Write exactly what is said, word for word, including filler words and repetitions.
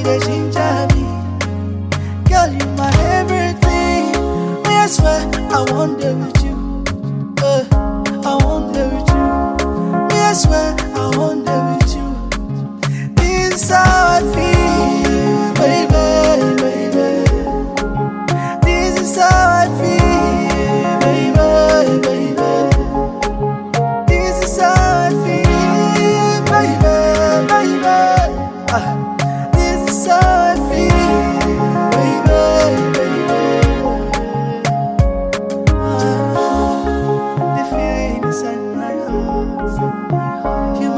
they ginger me. Girl, you my everything. Me, I swear, I want there with you. Uh, I want there with you. Me, I swear, I want there with you. This is how I feel, baby, baby. This is how I feel, baby, baby. This is how I feel, baby, baby. Ah, this is how I feel, baby, baby. Ah, the feeling inside my heart. You